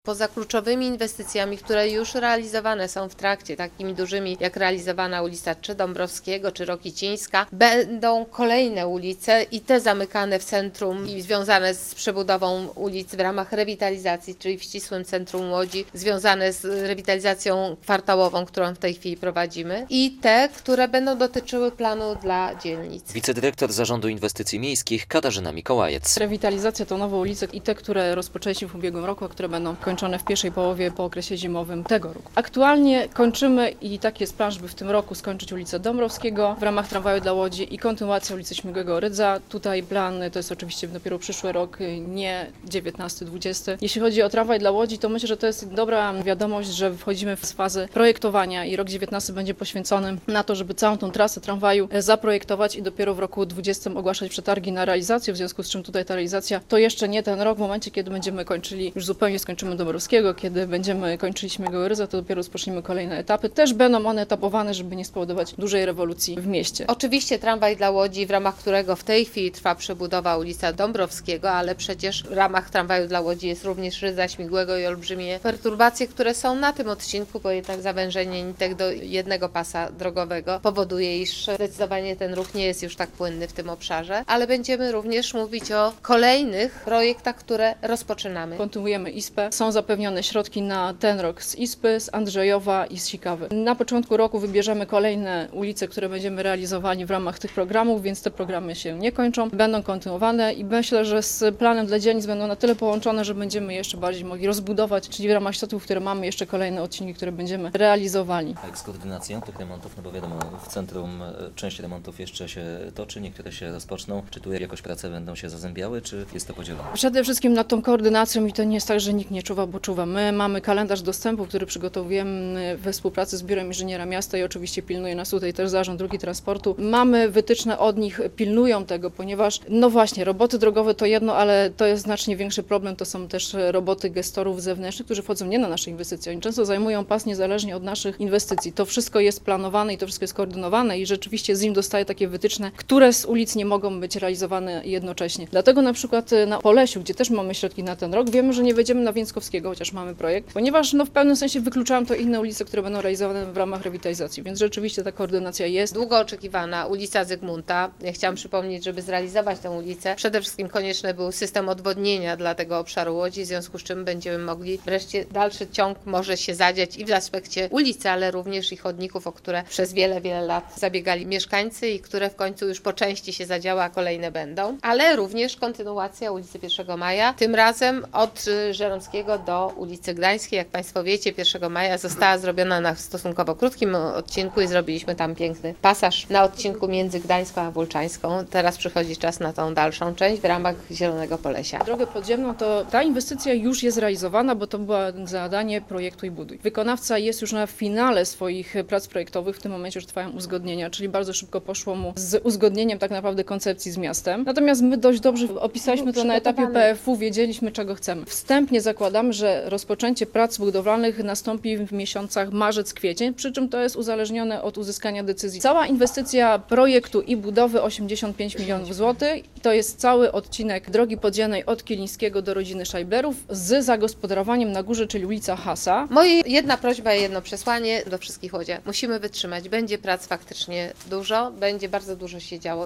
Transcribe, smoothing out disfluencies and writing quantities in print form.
Poza kluczowymi inwestycjami, które już realizowane są w trakcie, takimi dużymi jak realizowana ulica czy Dąbrowskiego, czy Rokicińska, będą kolejne ulice i te zamykane w centrum i związane z przebudową ulic w ramach rewitalizacji, czyli w ścisłym centrum Łodzi, związane z rewitalizacją kwartałową, którą w tej chwili prowadzimy, i te, które będą dotyczyły planu dla dzielnic. Wicedyrektor Zarządu Inwestycji Miejskich Katarzyna Mikołajec. Rewitalizacja to nowe ulice i te, które rozpoczęliśmy w ubiegłym roku, a które będą kończone w pierwszej połowie po okresie zimowym tego roku. Aktualnie kończymy i taki jest plan, żeby w tym roku skończyć ulicę Dąbrowskiego w ramach tramwaju dla Łodzi i kontynuacja ulicy Śmigłego Rydza. Tutaj plan to jest oczywiście dopiero przyszły rok, nie 19-20. Jeśli chodzi o tramwaj dla Łodzi, to myślę, że to jest dobra wiadomość, że wchodzimy w fazę projektowania i rok 19 będzie poświęcony na to, żeby całą tą trasę tramwaju zaprojektować i dopiero w roku 20 ogłaszać przetargi na realizację, w związku z czym tutaj ta realizacja to jeszcze nie ten rok, w momencie kiedy będziemy kończyli, już zupełnie skończymy Dąbrowskiego, kiedy będziemy kończyli Śmigłego Rydza, to dopiero rozpoczniemy kolejne etapy. Też będą one etapowane, żeby nie spowodować dużej rewolucji w mieście. Oczywiście tramwaj dla Łodzi, w ramach którego w tej chwili trwa przebudowa ulica Dąbrowskiego, ale przecież w ramach tramwaju dla Łodzi jest również Rydza Śmigłego i olbrzymie perturbacje, które są na tym odcinku, bo jednak zawężenie nitek do jednego pasa drogowego powoduje, iż zdecydowanie ten ruch nie jest już tak płynny w tym obszarze, ale będziemy również mówić o kolejnych projektach, które rozpoczynamy. Kontynuujemy ISPę. Są zapewnione środki na ten rok z ISPy, z Andrzejowa i z Sikawy. Na początku roku wybierzemy kolejne ulice, które będziemy realizowali w ramach tych programów, więc te programy się nie kończą, będą kontynuowane i myślę, że z planem dla dzielnic będą na tyle połączone, że będziemy jeszcze bardziej mogli rozbudować, czyli w ramach środków, które mamy, jeszcze kolejne odcinki, które będziemy realizowali. A jak z koordynacją tych remontów, no bo wiadomo, w centrum część remontów jeszcze się toczy, niektóre się rozpoczną. Czy tu jakoś prace będą się zazębiały, czy jest to podzielone? Przede wszystkim nad tą koordynacją i to nie jest tak, że nikt nie czuwa, bo czuwa. My mamy kalendarz dostępu, który przygotowujemy we współpracy z Biurem Inżyniera Miasta i oczywiście pilnuje nas tutaj też Zarząd Dróg i Transportu. Mamy wytyczne od nich, pilnują tego, ponieważ no właśnie, roboty drogowe to jedno, ale to jest znacznie większy problem, to są też roboty gestorów zewnętrznych, którzy wchodzą nie na nasze inwestycje, oni często zajmują pas niezależnie od naszych inwestycji. To wszystko jest planowane i to wszystko jest koordynowane i rzeczywiście ZIM dostaje takie wytyczne, które z ulic nie mogą być realizowane jednocześnie. Dlatego na przykład na Polesiu, gdzie też mamy środki na ten rok, wiemy, że nie wejdziemy na Więckowskiego, chociaż mamy projekt, ponieważ no w pewnym sensie wykluczałam to inne ulice, które będą realizowane w ramach rewitalizacji, więc rzeczywiście ta koordynacja jest. Długo oczekiwana ulica Zygmunta. Ja chciałam przypomnieć, żeby zrealizować tę ulicę, przede wszystkim konieczny był system odwodnienia dla tego obszaru Łodzi, w związku z czym będziemy mogli wreszcie dalszy ciąg może się zadziać i w aspekcie ulicy, ale również i chodników, o które przez wiele, wiele lat zabiegali mieszkańcy i które w końcu już po części się zadziały, a kolejne będą, ale również kontynuacja ulicy 1 Maja, tym razem od Żeromskiego do ulicy Gdańskiej. Jak Państwo wiecie, 1 Maja została zrobiona na stosunkowo krótkim odcinku i zrobiliśmy tam piękny pasaż na odcinku między Gdańską a Wólczańską. Teraz przychodzi czas na tą dalszą część w ramach Zielonego Polesia. Drogę podziemną to ta inwestycja już jest realizowana, bo to było zadanie projektu i buduj. Wykonawca jest już na finale swoich prac projektowych, w tym momencie już trwają uzgodnienia, czyli bardzo szybko poszło mu z uzgodnieniem tak naprawdę koncepcji z miastem. Natomiast my dość dobrze opisaliśmy to na etapie PFU, wiedzieliśmy czego chcemy. Wstępnie zakładamy, że rozpoczęcie prac budowlanych nastąpi w miesiącach marzec-kwiecień, przy czym to jest uzależnione od uzyskania decyzji. Cała inwestycja projektu i budowy 85 milionów złotych. To jest cały odcinek drogi podziemnej od Kilińskiego do rodziny Szajblerów z zagospodarowaniem na górze, czyli ulica Hasa. Moja jedna prośba i jedno przesłanie do wszystkich łodzian. Musimy wytrzymać. Będzie prac faktycznie dużo, będzie bardzo dużo się działo